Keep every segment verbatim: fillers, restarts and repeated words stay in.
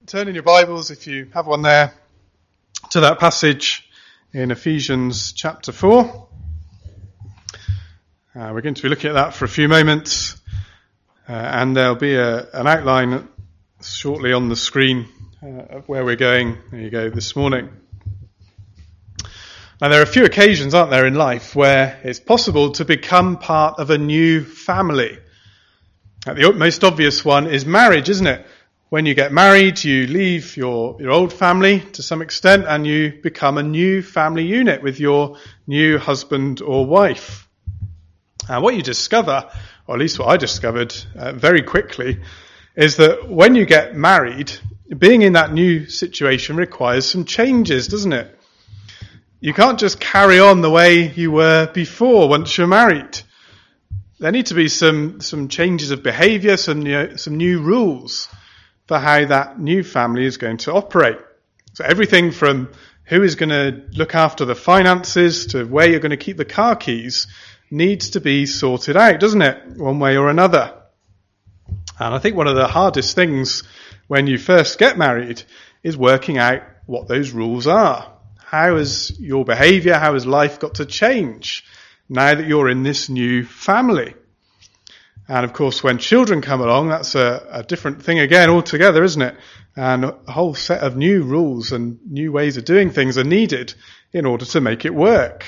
Turn in your Bibles, if you have one there, to that passage in Ephesians chapter four. Uh, we're going to be looking at that for a few moments, uh, and there'll be a, an outline shortly on the screen uh, of where we're going. There you go, this morning. Now, there are a few occasions, aren't there, in life where it's possible to become part of a new family. Uh, the most obvious one is marriage, isn't it? When you get married, you leave your, your old family to some extent and you become a new family unit with your new husband or wife. And what you discover, or at least what I discovered uh, very quickly, is that when you get married, being in that new situation requires some changes, doesn't it? You can't just carry on the way you were before once you're married. There need to be some, some changes of behaviour, some new, some new rules for how that new family is going to operate. So everything from who is going to look after the finances to where you're going to keep the car keys needs to be sorted out, doesn't it? One way or another. And I think one of the hardest things when you first get married is working out what those rules are. How has your behaviour, how has life got to change now that you're in this new family? And of course, when children come along, that's a, a different thing again altogether, isn't it? And a whole set of new rules and new ways of doing things are needed in order to make it work.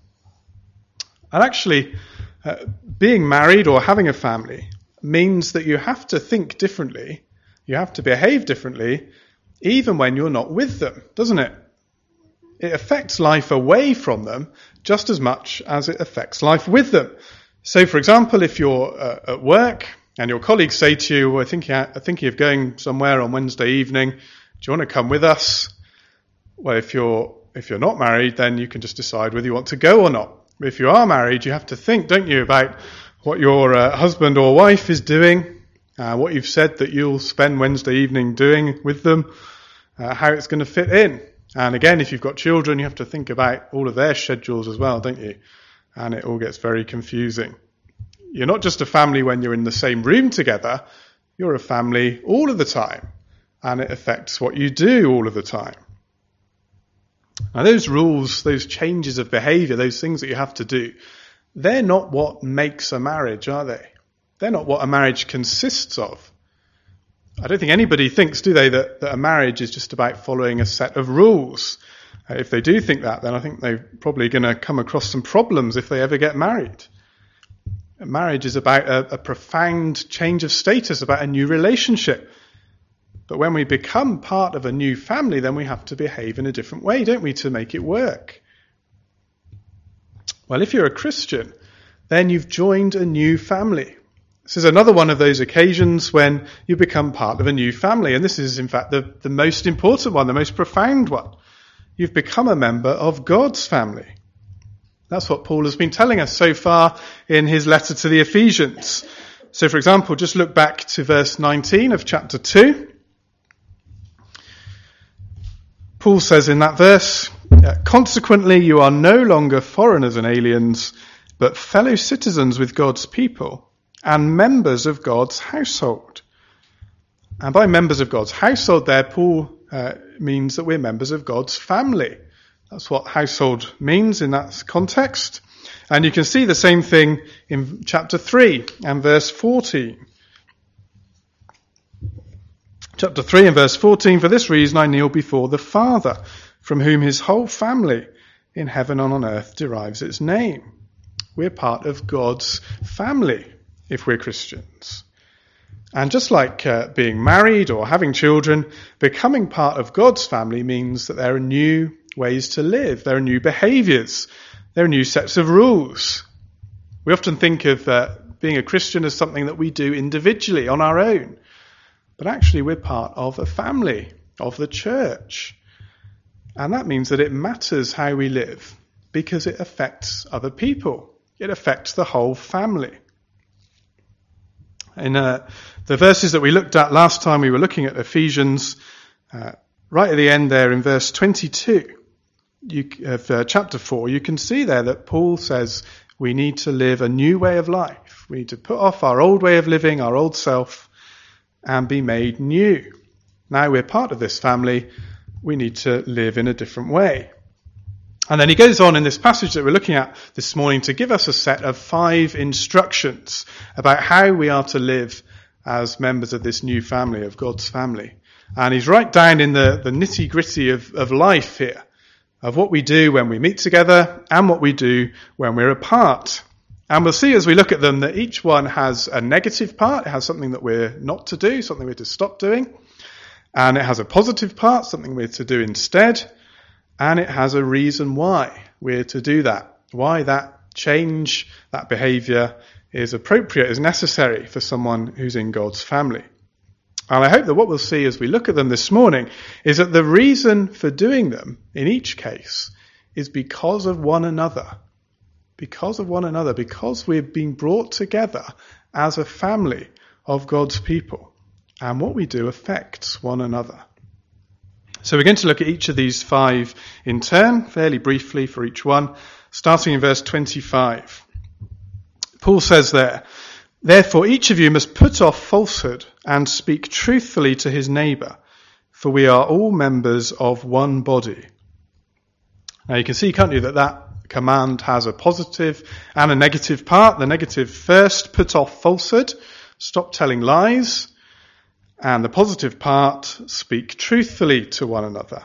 And actually, uh, being married or having a family means that you have to think differently, you have to behave differently, even when you're not with them, doesn't it? It affects life away from them just as much as it affects life with them. So, for example, if you're uh, at work and your colleagues say to you, we're thinking, uh, thinking of going somewhere on Wednesday evening, do you want to come with us? Well, if you're if you're not married, then you can just decide whether you want to go or not. If you are married, you have to think, don't you, about what your uh, husband or wife is doing, uh, what you've said that you'll spend Wednesday evening doing with them, uh, how it's going to fit in. And again, if you've got children, you have to think about all of their schedules as well, don't you? And it all gets very confusing. You're not just a family when you're in the same room together, you're a family all of the time. And it affects what you do all of the time. Now those rules, those changes of behaviour, those things that you have to do, they're not what makes a marriage, are they? They're not what a marriage consists of. I don't think anybody thinks, do they, that, that a marriage is just about following a set of rules. Uh, if they do think that, then I think they're probably going to come across some problems if they ever get married. A marriage is about a, a profound change of status, about a new relationship. But when we become part of a new family, then we have to behave in a different way, don't we, to make it work? Well, if you're a Christian, then you've joined a new family. This is another one of those occasions when you become part of a new family. And this is, in fact, the, the most important one, the most profound one. You've become a member of God's family. That's what Paul has been telling us so far in his letter to the Ephesians. So, for example, just look back to verse nineteen of chapter two. Paul says in that verse, "Consequently, you are no longer foreigners and aliens, but fellow citizens with God's people and members of God's household." And by members of God's household there, Paul uh, means that we're members of God's family. That's what household means in that context. And you can see the same thing in chapter three and verse fourteen. Chapter three and verse fourteen, "For this reason I kneel before the Father, from whom his whole family in heaven and on earth derives its name." We're part of God's family if we're Christians. And just like uh, being married or having children, becoming part of God's family means that there are new ways to live, there are new behaviours, there are new sets of rules. We often think of uh, being a Christian as something that we do individually on our own. But actually we're part of a family, of the church. And that means that it matters how we live because it affects other people. It affects the whole family. In uh, the verses that we looked at last time we were looking at Ephesians, uh, right at the end there in verse twenty-two you, of uh, chapter four, you can see there that Paul says we need to live a new way of life. We need to put off our old way of living, our old self, and be made new. Now we're part of this family, we need to live in a different way. And then he goes on in this passage that we're looking at this morning to give us a set of five instructions about how we are to live as members of this new family, of God's family. And he's right down in the, the nitty-gritty of, of life here, of what we do when we meet together and what we do when we're apart. And we'll see as we look at them that each one has a negative part. It has something that we're not to do, something we're to stop doing. And it has a positive part, something we're to do instead. And it has a reason why we're to do that, why that change, that behaviour is appropriate, is necessary for someone who's in God's family. And I hope that what we'll see as we look at them this morning is that the reason for doing them in each case is because of one another. Because of one another, because we're being brought together as a family of God's people. And what we do affects one another. So we're going to look at each of these five in turn, fairly briefly for each one, starting in verse twenty-five. Paul says there, "Therefore each of you must put off falsehood and speak truthfully to his neighbour, for we are all members of one body." Now you can see, can't you, that that command has a positive and a negative part. The negative first, put off falsehood, stop telling lies. And the positive part, speak truthfully to one another.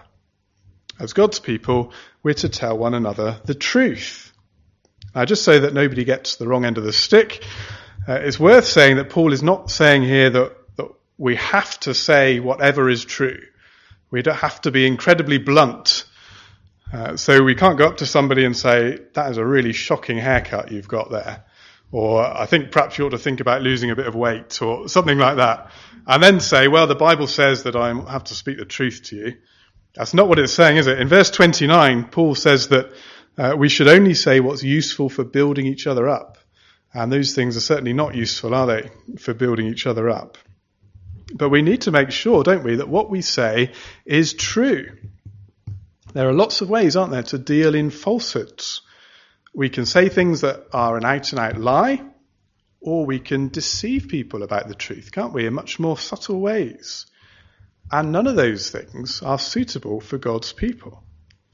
As God's people, we're to tell one another the truth. Now, just so that nobody gets the wrong end of the stick, uh, it's worth saying that Paul is not saying here that, that we have to say whatever is true. We don't have to be incredibly blunt. Uh, so we can't go up to somebody and say, "That is a really shocking haircut you've got there." Or, "I think perhaps you ought to think about losing a bit of weight," or something like that. And then say, "Well, the Bible says that I have to speak the truth to you." That's not what it's saying, is it? In verse twenty-nine, Paul says that uh, we should only say what's useful for building each other up. And those things are certainly not useful, are they, for building each other up? But we need to make sure, don't we, that what we say is true. There are lots of ways, aren't there, to deal in falsehoods. We can say things that are an out-and-out lie, or we can deceive people about the truth, can't we, in much more subtle ways. And none of those things are suitable for God's people.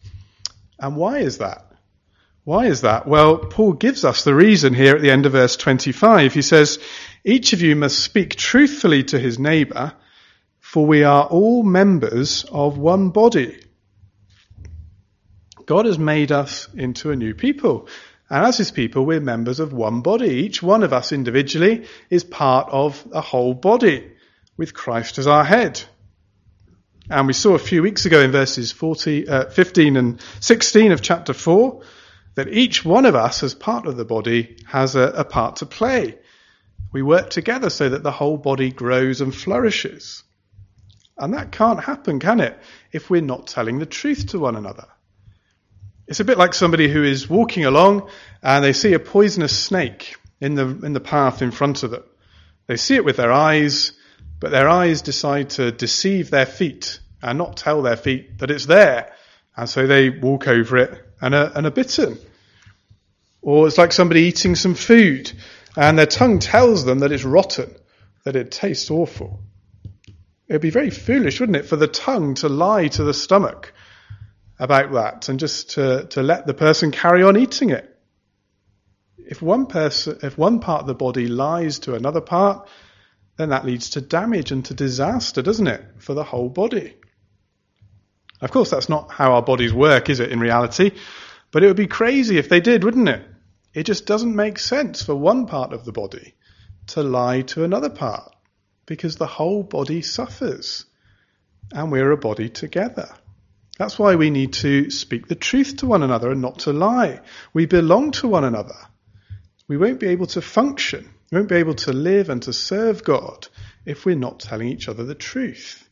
And why is that? Why is that? Well, Paul gives us the reason here at the end of verse twenty-five. He says, "Each of you must speak truthfully to his neighbour, for we are all members of one body." God has made us into a new people. And as his people, we're members of one body. Each one of us individually is part of a whole body, with Christ as our head. And we saw a few weeks ago in verses forty, uh, fifteen and sixteen of chapter four, that each one of us as part of the body has a, a part to play. We work together so that the whole body grows and flourishes. And that can't happen, can it, if we're not telling the truth to one another? It's a bit like somebody who is walking along and they see a poisonous snake in the in the path in front of them. They see it with their eyes, but their eyes decide to deceive their feet and not tell their feet that it's there. And so they walk over it and are, and are bitten. Or it's like somebody eating some food and their tongue tells them that it's rotten, that it tastes awful. It would be very foolish, wouldn't it, for the tongue to lie to the stomach about that and just to, to let the person carry on eating it. If one person, if one part of the body lies to another part, then that leads to damage and to disaster, doesn't it, for the whole body? Of course, that's not how our bodies work, is it, in reality? But it would be crazy if they did, wouldn't it? It just doesn't make sense for one part of the body to lie to another part, because the whole body suffers, and we're a body together. That's why we need to speak the truth to one another and not to lie. We belong to one another. We won't be able to function, we won't be able to live and to serve God if we're not telling each other the truth.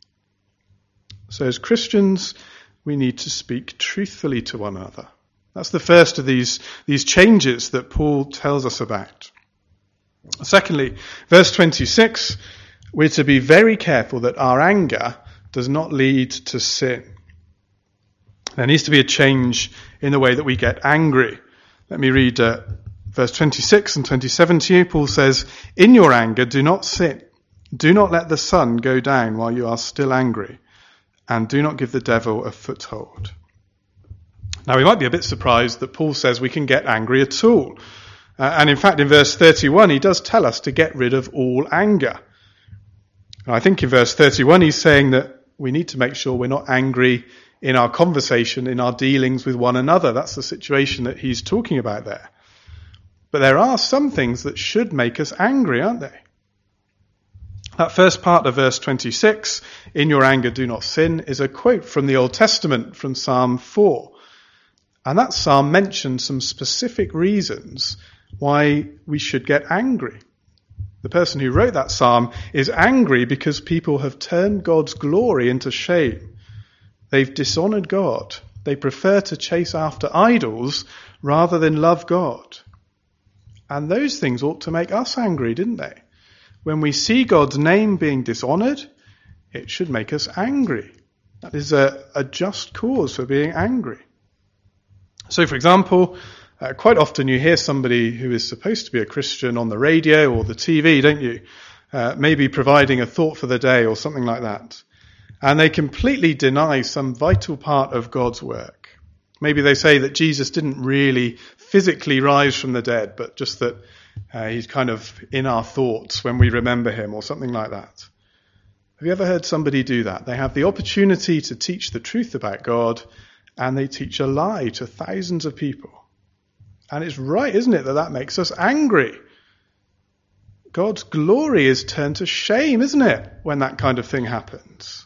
So as Christians, we need to speak truthfully to one another. That's the first of these, these changes that Paul tells us about. Secondly, verse twenty-six, we're to be very careful that our anger does not lead to sin. There needs to be a change in the way that we get angry. Let me read uh, verse twenty-six and twenty-seven to you. Paul says, "In your anger do not sin. Do not let the sun go down while you are still angry, and do not give the devil a foothold. Now, we might be a bit surprised that Paul says we can get angry at all. Uh, and in fact, in verse thirty-one, he does tell us to get rid of all anger. And I think in verse thirty-one, he's saying that we need to make sure we're not angry in our conversation, in our dealings with one another. That's the situation that he's talking about there. But there are some things that should make us angry, aren't they? That first part of verse twenty-six, in your anger do not sin, is a quote from the Old Testament, from Psalm four. And that psalm mentions some specific reasons why we should get angry. The person who wrote that psalm is angry because people have turned God's glory into shame. They've dishonored God. They prefer to chase after idols rather than love God. And those things ought to make us angry, didn't they? When we see God's name being dishonored, it should make us angry. That is a, a just cause for being angry. So, for example, uh, quite often you hear somebody who is supposed to be a Christian on the radio or the T V, don't you? Uh, maybe providing a thought for the day or something like that. And they completely deny some vital part of God's work. Maybe they say that Jesus didn't really physically rise from the dead, but just that uh, he's kind of in our thoughts when we remember him or something like that. Have you ever heard somebody do that? They have the opportunity to teach the truth about God, and they teach a lie to thousands of people. And it's right, isn't it, that that makes us angry? God's glory is turned to shame, isn't it, when that kind of thing happens?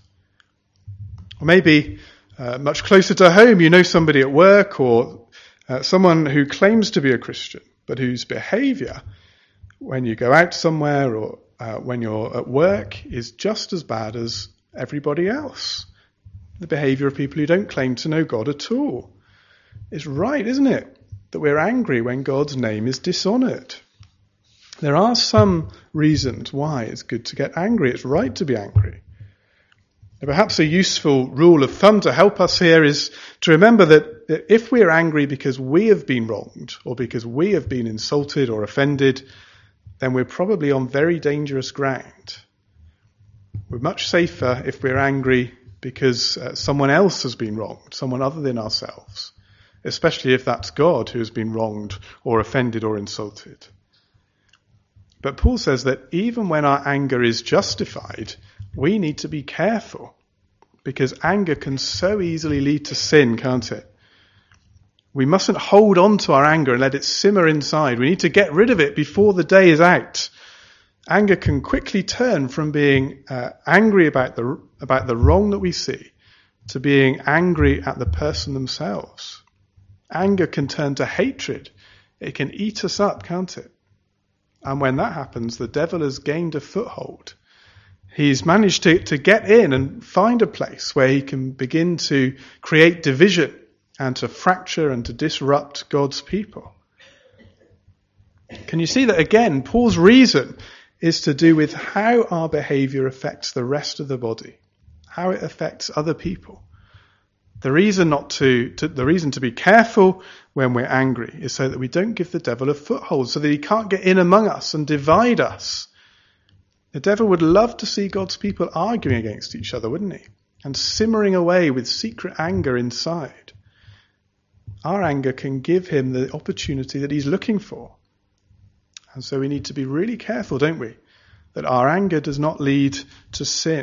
Or maybe uh, much closer to home, you know somebody at work or uh, someone who claims to be a Christian, but whose behaviour, when you go out somewhere or uh, when you're at work, is just as bad as everybody else. The behaviour of people who don't claim to know God at all. It's right, isn't it, that we're angry when God's name is dishonoured. There are some reasons why it's good to get angry. It's right to be angry. Perhaps a useful rule of thumb to help us here is to remember that if we're angry because we have been wronged or because we have been insulted or offended, then we're probably on very dangerous ground. We're much safer if we're angry because uh, someone else has been wronged, someone other than ourselves, especially if that's God who has been wronged or offended or insulted. But Paul says that even when our anger is justified, we need to be careful, because anger can so easily lead to sin, can't it? We mustn't hold on to our anger and let it simmer inside. We need to get rid of it before the day is out. Anger can quickly turn from being uh, angry about the about the wrong that we see to being angry at the person themselves. Anger can turn to hatred. It can eat us up, can't it? And when that happens, the devil has gained a foothold. He's managed to, to get in and find a place where he can begin to create division and to fracture and to disrupt God's people. Can you see that again? Paul's reason is to do with how our behaviour affects the rest of the body, how it affects other people. The reason not to, to the reason to be careful when we're angry is so that we don't give the devil a foothold, so that he can't get in among us and divide us. The devil would love to see God's people arguing against each other, wouldn't he? And simmering away with secret anger inside. Our anger can give him the opportunity that he's looking for. And so we need to be really careful, don't we, that our anger does not lead to sin.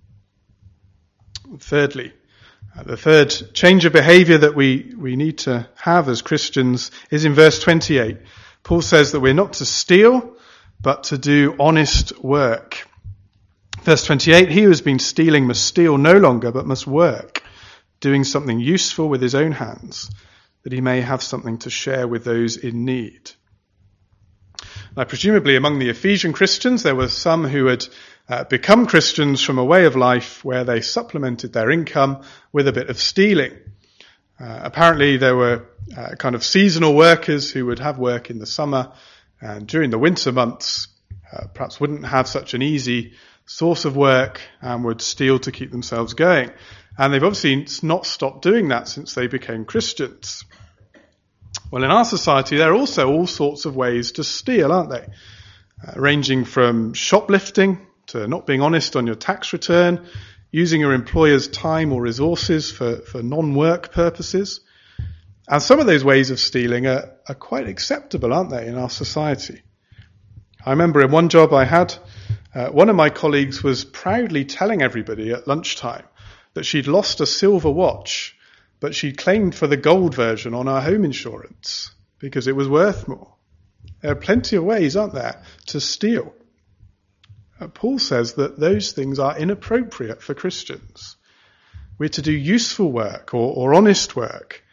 Thirdly, uh, the third change of behaviour that we, we need to have as Christians is in verse twenty-eight. Paul says that we're not to steal, but to do honest work. Verse twenty-eight, he who has been stealing must steal no longer, but must work, doing something useful with his own hands, that he may have something to share with those in need. Now, presumably among the Ephesian Christians, there were some who had uh, become Christians from a way of life where they supplemented their income with a bit of stealing. Uh, apparently there were uh, kind of seasonal workers who would have work in the summer, and during the winter months uh, perhaps wouldn't have such an easy source of work and would steal to keep themselves going. And they've obviously not stopped doing that since they became Christians. Well, in our society, there are also all sorts of ways to steal, aren't they? Uh, ranging from shoplifting to not being honest on your tax return, using your employer's time or resources for, for non-work purposes. And some of those ways of stealing are, are quite acceptable, aren't they, in our society? I remember in one job I had, uh, one of my colleagues was proudly telling everybody at lunchtime that she'd lost a silver watch, but she claimed for the gold version on her home insurance because it was worth more. There are plenty of ways, aren't there, to steal. Uh, Paul says that those things are inappropriate for Christians. We're to do useful work or, or honest work.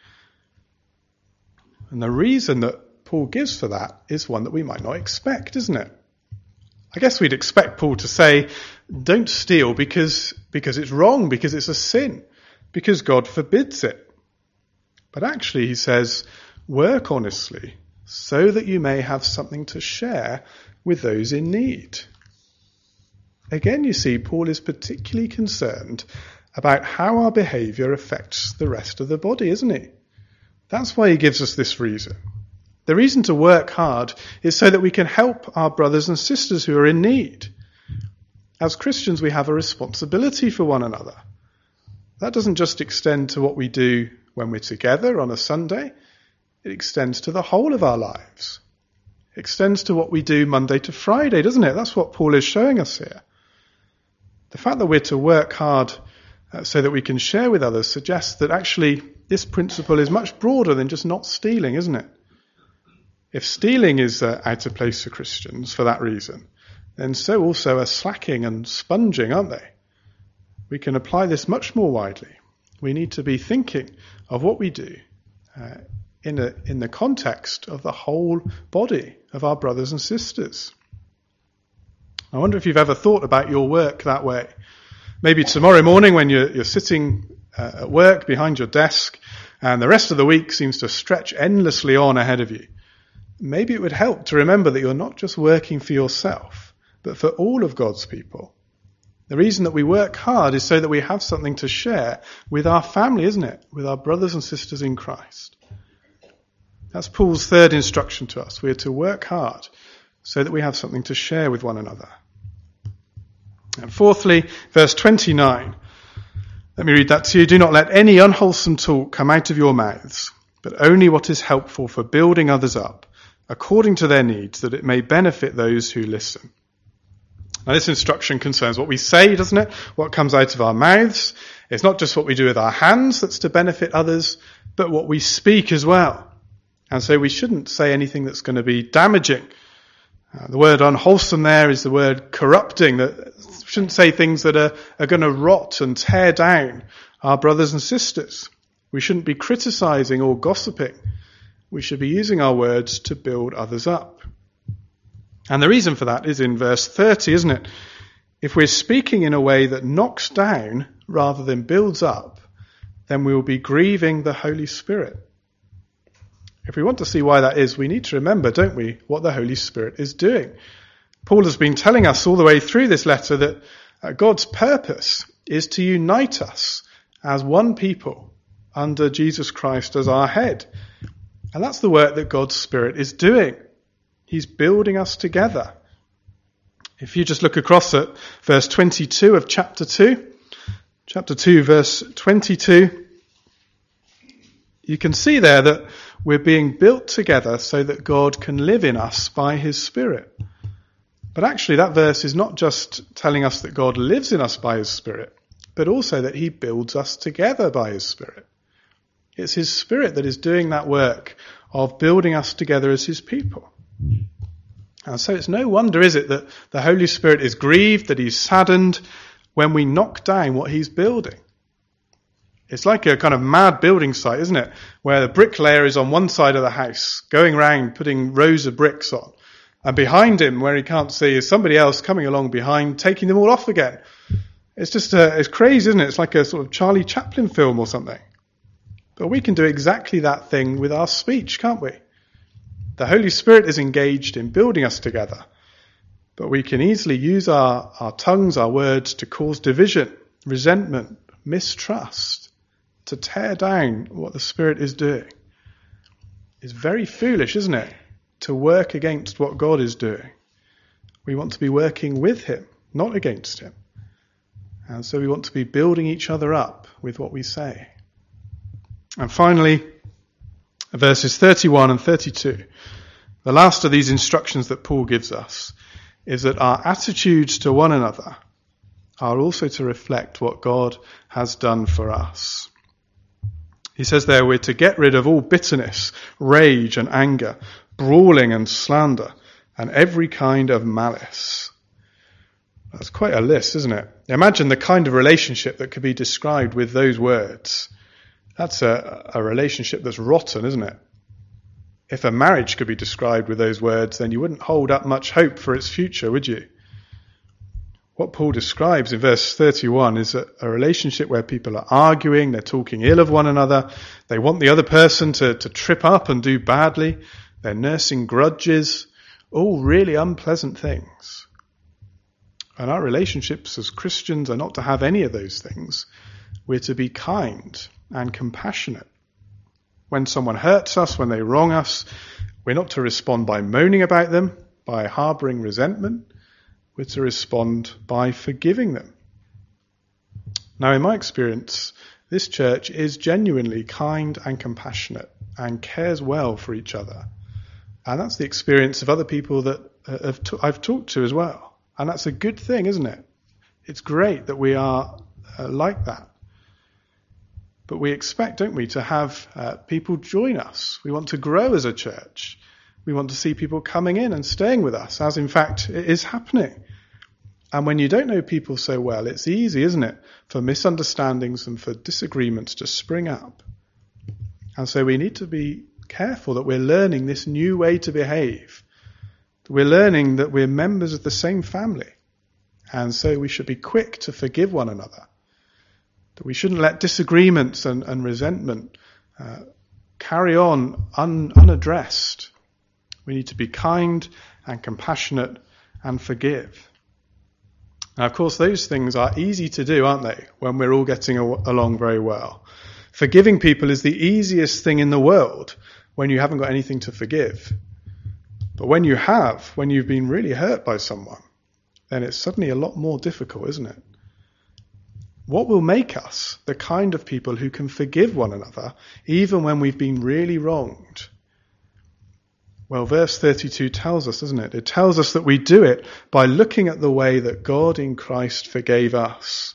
And the reason that Paul gives for that is one that we might not expect, isn't it? I guess we'd expect Paul to say, don't steal because, because it's wrong, because it's a sin, because God forbids it. But actually, he says, work honestly so that you may have something to share with those in need. Again, you see, Paul is particularly concerned about how our behaviour affects the rest of the body, isn't he? That's why he gives us this reason. The reason to work hard is so that we can help our brothers and sisters who are in need. As Christians, we have a responsibility for one another. That doesn't just extend to what we do when we're together on a Sunday. It extends to the whole of our lives. It extends to what we do Monday to Friday, doesn't it? That's what Paul is showing us here. The fact that we're to work hard uh, so that we can share with others suggests that actually this principle is much broader than just not stealing, isn't it? If stealing is uh, out of place for Christians for that reason, then so also are slacking and sponging, aren't they? We can apply this much more widely. We need to be thinking of what we do uh, in, a, in the context of the whole body of our brothers and sisters. I wonder if you've ever thought about your work that way. Maybe tomorrow morning when you're, you're sitting uh, at work behind your desk and the rest of the week seems to stretch endlessly on ahead of you. Maybe it would help to remember that you're not just working for yourself, but for all of God's people. The reason that we work hard is so that we have something to share with our family, isn't it? With our brothers and sisters in Christ. That's Paul's third instruction to us. We are to work hard so that we have something to share with one another. And fourthly, verse twenty-nine. Let me read that to you. Do not let any unwholesome talk come out of your mouths, but only what is helpful for building others up, according to their needs, that it may benefit those who listen. Now, this instruction concerns what we say, doesn't it? What comes out of our mouths. It's not just what we do with our hands that's to benefit others, but what we speak as well. And so we shouldn't say anything that's going to be damaging. Uh, the word unwholesome there is the word corrupting. That we shouldn't say things that are, are going to rot and tear down our brothers and sisters. We shouldn't be criticizing or gossiping. We should be using our words to build others up. And the reason for that is in verse thirty, isn't it? If we're speaking in a way that knocks down rather than builds up, then we will be grieving the Holy Spirit. If we want to see why that is, we need to remember, don't we, what the Holy Spirit is doing. Paul has been telling us all the way through this letter that uh, God's purpose is to unite us as one people under Jesus Christ as our head. And that's the work that God's Spirit is doing. He's building us together. If you just look across at verse twenty-two of chapter two, chapter two, verse twenty-two, you can see there that we're being built together so that God can live in us by his Spirit. But actually that verse is not just telling us that God lives in us by his Spirit, but also that he builds us together by his Spirit. It's his Spirit that is doing that work of building us together as his people. And so it's no wonder, is it, that the Holy Spirit is grieved, that he's saddened when we knock down what he's building. It's like a kind of mad building site, isn't it? Where the bricklayer is on one side of the house, going round, putting rows of bricks on. And behind him, where he can't see, is somebody else coming along behind, taking them all off again. It's just, uh, it's crazy, isn't it? It's like a sort of Charlie Chaplin film or something. But we can do exactly that thing with our speech, can't we? The Holy Spirit is engaged in building us together. But we can easily use our, our tongues, our words, to cause division, resentment, mistrust, to tear down what the Spirit is doing. It's very foolish, isn't it, to work against what God is doing. We want to be working with him not against him. And so we want to be building each other up with what we say. And finally, verses thirty-one and thirty-two, the last of these instructions that Paul gives us is that our attitudes to one another are also to reflect what God has done for us. He says there we're to get rid of all bitterness, rage and anger, brawling and slander, and every kind of malice. That's quite a list, isn't it? Imagine the kind of relationship that could be described with those words. That's a, a relationship that's rotten, isn't it? If a marriage could be described with those words, then you wouldn't hold up much hope for its future, would you? What Paul describes in verse thirty-one is a, a relationship where people are arguing, they're talking ill of one another, they want the other person to, to trip up and do badly, they're nursing grudges, all really unpleasant things. And our relationships as Christians are not to have any of those things. We're to be kind and compassionate. When someone hurts us, when they wrong us, we're not to respond by moaning about them, by harbouring resentment. We're to respond by forgiving them. Now, in my experience, this church is genuinely kind and compassionate and cares well for each other. And that's the experience of other people that I've, t- I've talked to as well. And that's a good thing, isn't it? It's great that we are uh, like that. But we expect, don't we, to have uh, people join us. We want to grow as a church. We want to see people coming in and staying with us, as in fact it is happening. And when you don't know people so well, it's easy, isn't it, for misunderstandings and for disagreements to spring up. And so we need to be careful that we're learning this new way to behave. We're learning that we're members of the same family. And so we should be quick to forgive one another. That we shouldn't let disagreements and, and resentment uh, carry on un, unaddressed. We need to be kind and compassionate and forgive. Now, of course, those things are easy to do, aren't they, when we're all getting a- along very well. Forgiving people is the easiest thing in the world when you haven't got anything to forgive. But when you have, when you've been really hurt by someone, then it's suddenly a lot more difficult, isn't it? What will make us the kind of people who can forgive one another even when we've been really wronged? Well, verse thirty-two tells us, doesn't it? It tells us that we do it by looking at the way that God in Christ forgave us.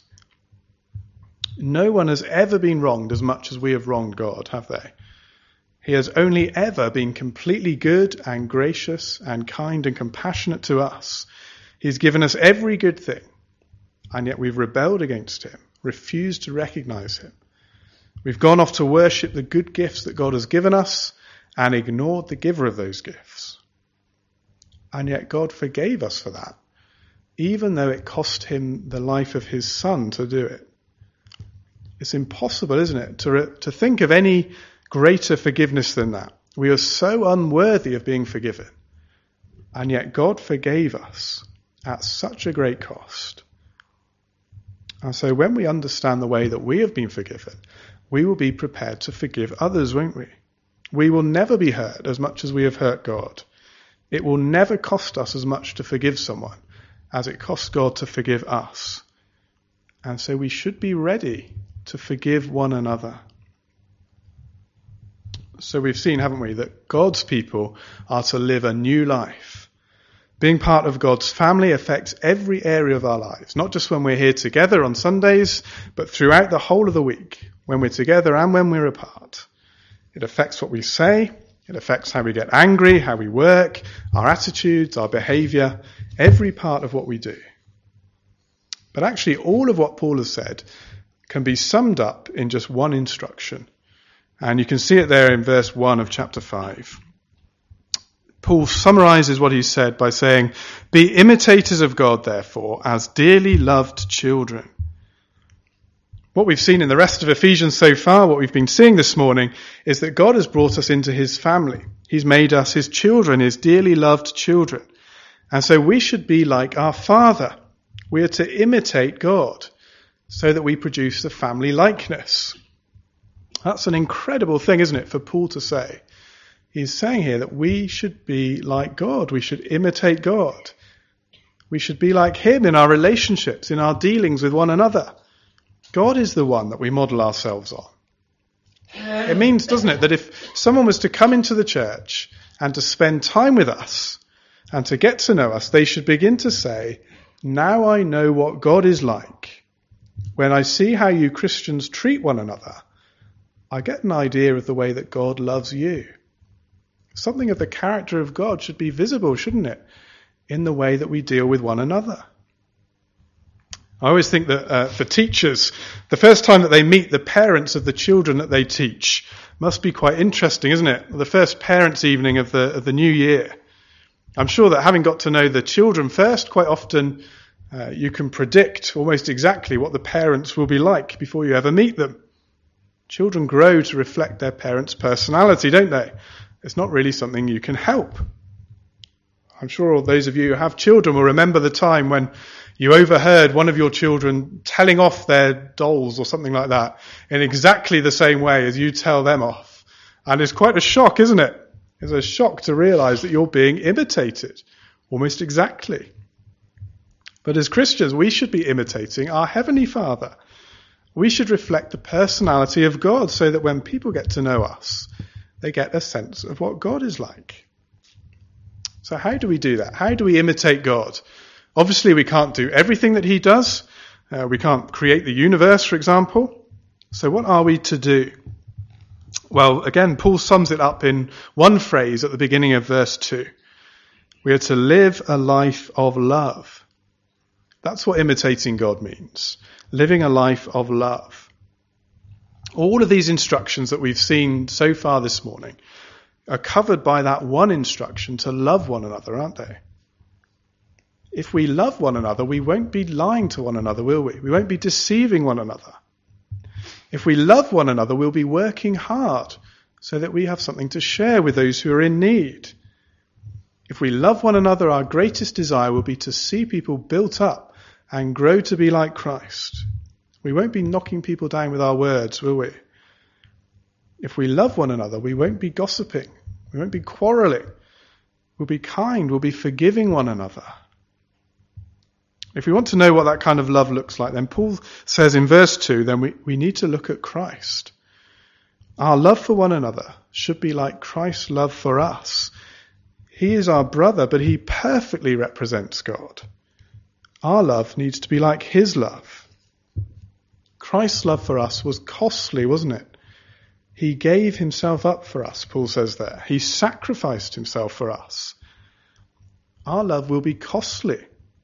No one has ever been wronged as much as we have wronged God, have they? He has only ever been completely good and gracious and kind and compassionate to us. He's given us every good thing, and yet we've rebelled against him, refused to recognize him. We've gone off to worship the good gifts that God has given us and ignored the giver of those gifts. And yet God forgave us for that, even though it cost him the life of his son to do it. It's impossible, isn't it, to, re- to think of any greater forgiveness than that. We are so unworthy of being forgiven. And yet God forgave us at such a great cost. And so when we understand the way that we have been forgiven, we will be prepared to forgive others, won't we? We will never be hurt as much as we have hurt God. It will never cost us as much to forgive someone as it costs God to forgive us. And so we should be ready to forgive one another. So we've seen, haven't we, that God's people are to live a new life. Being part of God's family affects every area of our lives, not just when we're here together on Sundays, but throughout the whole of the week, when we're together and when we're apart. It affects what we say, it affects how we get angry, how we work, our attitudes, our behaviour, every part of what we do. But actually, all of what Paul has said can be summed up in just one instruction. And you can see it there in verse one of chapter five. Paul summarizes what he said by saying, "Be imitators of God, therefore, as dearly loved children." What we've seen in the rest of Ephesians so far, what we've been seeing this morning, is that God has brought us into his family. He's made us his children, his dearly loved children. And so we should be like our Father. We are to imitate God so that we produce the family likeness. That's an incredible thing, isn't it, for Paul to say. He's saying here that we should be like God. We should imitate God. We should be like him in our relationships, in our dealings with one another. God is the one that we model ourselves on. It means, doesn't it, that if someone was to come into the church and to spend time with us and to get to know us, they should begin to say, now I know what God is like. When I see how you Christians treat one another, I get an idea of the way that God loves you. Something of the character of God should be visible, shouldn't it, in the way that we deal with one another. I always think that uh, for teachers, the first time that they meet the parents of the children that they teach must be quite interesting, isn't it? The first parents' evening of the of the new year. I'm sure that having got to know the children first, quite often uh, you can predict almost exactly what the parents will be like before you ever meet them. Children grow to reflect their parents' personality, don't they? It's not really something you can help. I'm sure all those of you who have children will remember the time when you overheard one of your children telling off their dolls or something like that in exactly the same way as you tell them off. And it's quite a shock, isn't it? It's a shock to realise that you're being imitated almost exactly. But as Christians, we should be imitating our Heavenly Father. We should reflect the personality of God so that when people get to know us, they get a sense of what God is like. So how do we do that? How do we imitate God? Obviously, we can't do everything that he does. Uh, we can't create the universe, for example. So what are we to do? Well, again, Paul sums it up in one phrase at the beginning of verse two. We are to live a life of love. That's what imitating God means. Living a life of love. All of these instructions that we've seen so far this morning are covered by that one instruction to love one another, aren't they? If we love one another, we won't be lying to one another, will we? We won't be deceiving one another. If we love one another, we'll be working hard so that we have something to share with those who are in need. If we love one another, our greatest desire will be to see people built up and grow to be like Christ. We won't be knocking people down with our words, will we? If we love one another, we won't be gossiping. We won't be quarrelling. We'll be kind. We'll be forgiving one another. If we want to know what that kind of love looks like, then Paul says in verse two, then we, we need to look at Christ. Our love for one another should be like Christ's love for us. He is our brother, but he perfectly represents God. Our love needs to be like his love. Christ's love for us was costly, wasn't it? He gave himself up for us, Paul says there. He sacrificed himself for us. Our love will be costly.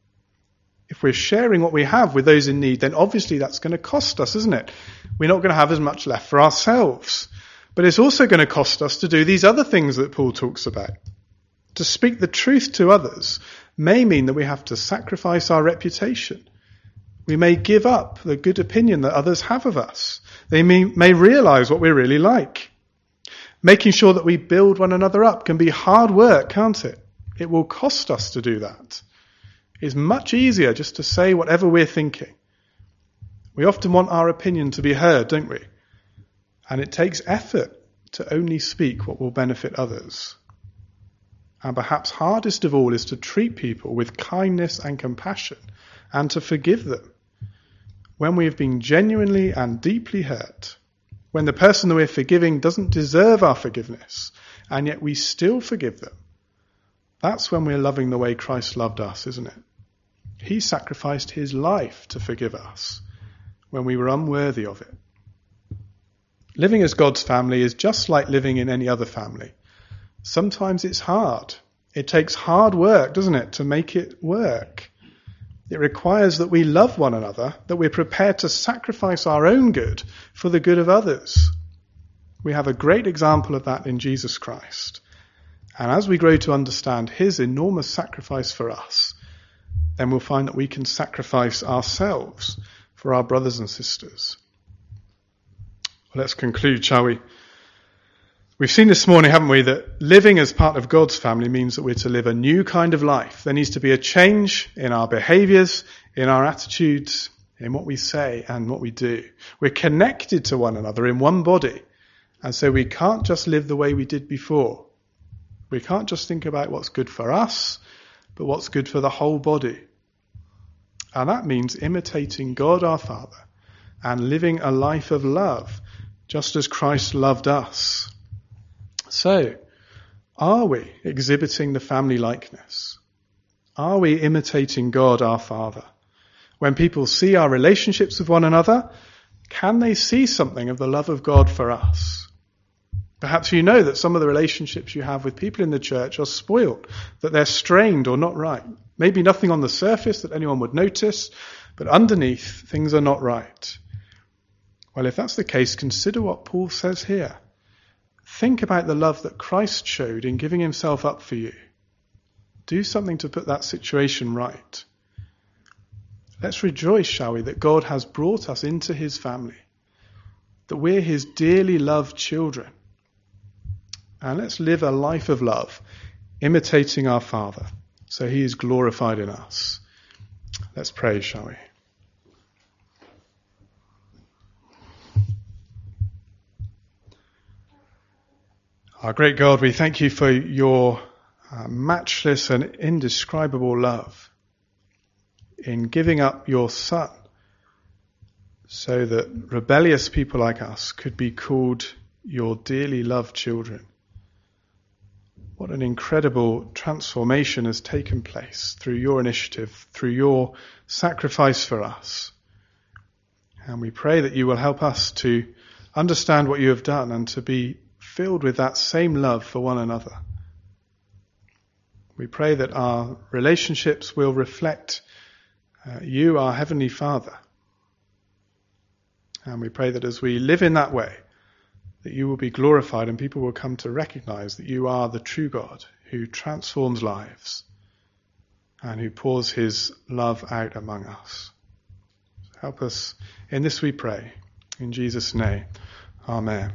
If we're sharing what we have with those in need, then obviously that's going to cost us, isn't it? We're not going to have as much left for ourselves. But it's also going to cost us to do these other things that Paul talks about. To speak the truth to others may mean that we have to sacrifice our reputation. We may give up the good opinion that others have of us. They may, may realize what we're really like. Making sure that we build one another up can be hard work, can't it? It will cost us to do that. It's much easier just to say whatever we're thinking. We often want our opinion to be heard, don't we? And it takes effort to only speak what will benefit others. And perhaps hardest of all is to treat people with kindness and compassion and to forgive them when we have been genuinely and deeply hurt, when the person that we're forgiving doesn't deserve our forgiveness, and yet we still forgive them. That's when we're loving the way Christ loved us, isn't it? He sacrificed his life to forgive us when we were unworthy of it. Living as God's family is just like living in any other family. Sometimes it's hard. It takes hard work, doesn't it, to make it work. It requires that we love one another, that we're prepared to sacrifice our own good for the good of others. We have a great example of that in Jesus Christ. And as we grow to understand his enormous sacrifice for us, then we'll find that we can sacrifice ourselves for our brothers and sisters. Well, let's conclude, shall we? We've seen this morning, haven't we, that living as part of God's family means that we're to live a new kind of life. There needs to be a change in our behaviours, in our attitudes, in what we say and what we do. We're connected to one another in one body. And so we can't just live the way we did before. We can't just think about what's good for us, but what's good for the whole body. And that means imitating God our Father and living a life of love, just as Christ loved us. So, are we exhibiting the family likeness? Are we imitating God our Father? When people see our relationships with one another, can they see something of the love of God for us? Perhaps you know that some of the relationships you have with people in the church are spoiled, that they're strained or not right. Maybe nothing on the surface that anyone would notice, but underneath things are not right. Well, if that's the case, consider what Paul says here. Think about the love that Christ showed in giving himself up for you. Do something to put that situation right. Let's rejoice, shall we, that God has brought us into his family, that we're his dearly loved children. And let's live a life of love, imitating our Father, so he is glorified in us. Let's pray, shall we? Our great God, we thank you for your uh, matchless and indescribable love in giving up your Son so that rebellious people like us could be called your dearly loved children. What an incredible transformation has taken place through your initiative, through your sacrifice for us. And we pray that you will help us to understand what you have done and to be filled with that same love for one another. We pray that our relationships will reflect uh, you, our Heavenly Father. And we pray that as we live in that way, that you will be glorified and people will come to recognize that you are the true God who transforms lives and who pours his love out among us. Help us in this, we pray. In Jesus' name, amen.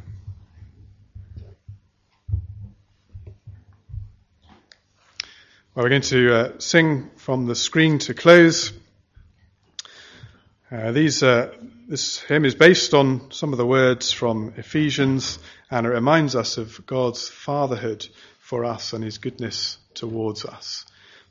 Well, we're going to uh, sing from the screen to close. Uh, these, uh, this hymn is based on some of the words from Ephesians, and it reminds us of God's fatherhood for us and his goodness towards us.